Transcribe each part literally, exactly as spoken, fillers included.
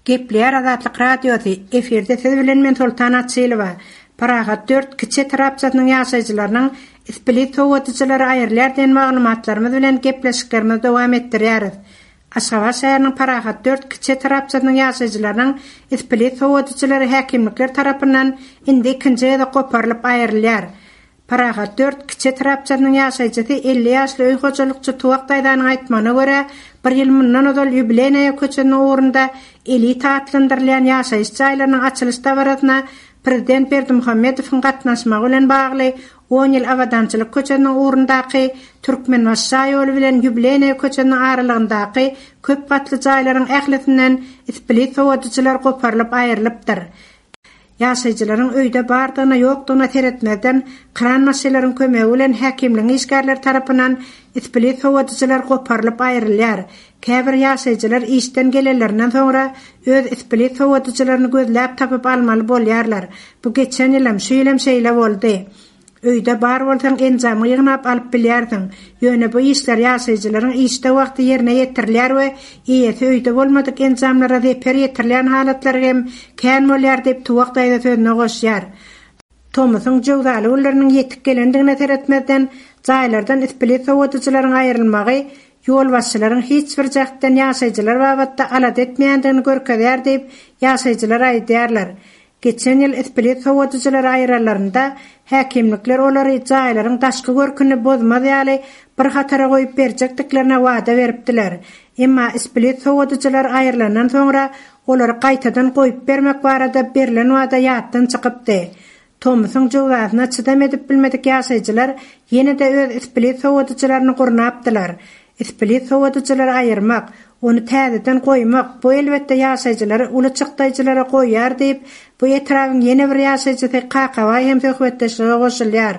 Gepler Azatlyk radiosu efirde siz bilen men Sultan Atçylova. Paragat dört kiçe tarapçatynyň ýaşaýjylarynyň isbili towatyjylary aýrlardan maglumatlarymyz bilen gepleşiklerimizi dowam etdirýäris. Aşgabat şäheriniň Paragat dört kiçe tarapçatynyň ýaşaýjylarynyň isbili towatyjylary häkimlikler tarapyndan indi ikinji ýylda goparylyp aýrylýar. Paragat dört kiçe tarapçatynyň ýaşaýjysy elli ýaşly öý hojalykçy Tuwak daýdanyň aýtmana görä bir ýyl mundan öňe ýubileýa köçeniň ugrunda eli taatlandyrylýan ýaşaýyş jaýlarynyň açylyş dabaratyna Prezident Berdimuhammedowyň gatnaşmagy bilen bagly on ýyl awadançylyk köçeniň ugrundaky Türkmenbaşy ýoly bilen ýubileýa köçeniň aralygyndaky köp gatly jaýlaryň ählisinden isbili towatyjylar goparylyp aýrylypdyr. Ýaşaýjylaryň öýde bardygyna ýokdugyna teretmeden kran maşinalaryň kömegi bilen häkimliň işgärleri tarapyndan isbili towatyjylar goparylyp aýrylýar. Käbir ýaşaýjylar işden gelenlerinden soňra öz isbili towatyjylaryny gözläp tapyp almaly bolýarlar. Bu geçen ýylym şu ýylym şeýle boldy. Öýde bar bolsaň enjamy ýygnap alyp bilýärdiň. Ýöne bu işler ýaşaýjylaryň işde wagty ýerine ýetirilýär we iýeti öýde bolmadyk enjamlara zeper ýetirilýän halatlary hem kän bolýar diýip Tuwak daýda sözüne goşýar. Thomasyň jowdaly ullarynyň ýetip gelendigine teretmeden jaýlardan isbili towatyjylaryň aýrylmagy ýol başçylaryň hiç bir jagtdan ýaşaýjylar babatda alat etmeýändigini görkezýär diýip ýaşaýjylar aýdýarlar. Geçen ýyl isbili towatyjylar aýralarynda häkimlikler olary jaýlaryň daşky görkünü bozmaz ýaly bir hatara goýup berjekdiklerine wada beripdiler. Emma isbili towatyjylar aýrylandan soňra olary gaýtadan goýup bermek barada berilen wada ýatdan çykypdy. Thomasyň jowdabyna çydam edip bilmedik ýaşaýjylar ýene-de öz isbili towatyjylaryny gurnapdylar. Isbili towatyjylar aýyrmak, onu täzeden goýmak bu elbetde ýaşaýjylary uly çykdaýjylara goýýar diýip bu etrawyň ýene bir ýaşaýjysy Kakawa hem söhbetdeşige goşulýar.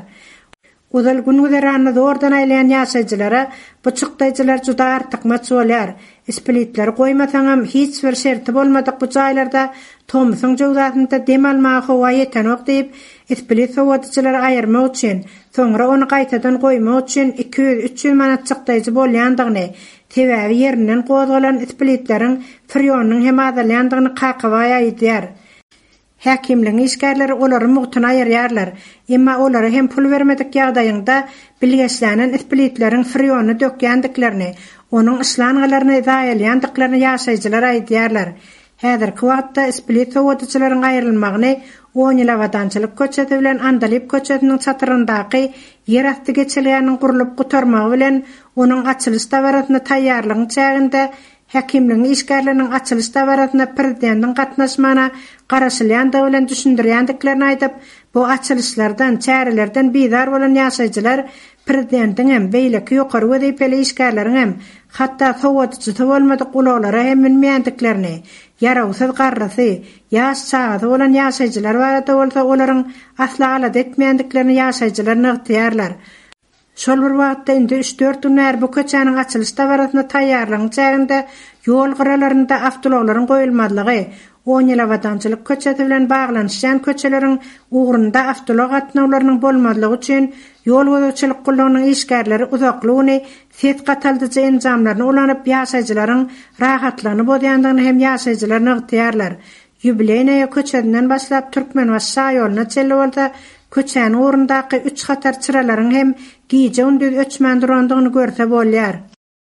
Uzal gün güzerany zordan aýlayan ýaşaýjylara bu çykdaýjylar juda artyk maç bolýar. Isbilitler goýmasaňam hiç bir şerti bolmadyk bu jaýlarda Thomasyň jowdasynda dem almagy howa ýetenok diýip isbili towatyjylar aýyrmak üçin, soňra onu gaýtadan goýmak üçin iki yüz üç yüz manat çykdaýjy bolýandygyny, sebäbi ýerinden gozgalan isbilitleriň friýonyň hem azalýandygyny Kakawa aýdýar. Häkimliň işgärleri olary mugtuna aýyrýarlar. Emma olary hem pul bermedik ýagdaýynda bilgeçlänen isbilitleriň friýony dökýändiklerini, onuň işlangylaryny zaýalýandyklaryny ýaşaýjylar aýdýarlar. Häzirki wagtda isbili towatyjylaryň aýrylmagyny on ýyl awadançylyk köçeti bilen Andalyp köçetiniň çatyryndaky yer asty geçilýäniň gurulyp gutarmagy bilen onuň açylyş dabaratyny taýýarlygyň çäginde häkimliň işgärleriniň açylyş dabaratyna prezidentiň gatnaşmana garaşylýandygy bilen düşündirýändiklerini aýdyp, bu açylyşlardan, çärelerden bizar bolan ýaşaýjylar prezidentiň hem beýleki ýokary wezipeli işgärleriň hem hatda towatyjy bolmadyk ulaglara hem bilmeýändiklerini, yarawsyz garrasy, ýaş çagy bolan ýaşaýjylar barada bolsa olaryň asla alat etmeýändiklerini ýaşaýjylar nygtyýarlar. Şol bir wagtda indi üç dört günler bu köçeniň açylyş dabaratyna taýýarlygyň çäginde ýol gyralarynda avtologlaryň goýulmadylygy, on ýyl awadançylyk köçeti bilen baglanyşan köçeleriň ugrunda avtolog atnawlarynyň bolmadylygy üçin ýol gözäçilik gullagynyň işgärleri uzaklygyny, set gataldyjy enjamlaryny ulanyp ýaşaýjylaryň rahatlygyny bozýandygyny hem ýaşaýjylar nygtyýarlar. Ýubileýa köçedinden başlap Türkmenbaşy ýolyna çelle bolsa köçäň ugrundaky üç hatar çyralaryň hem giýje ündüz öçmän durandygyny görse bolýar.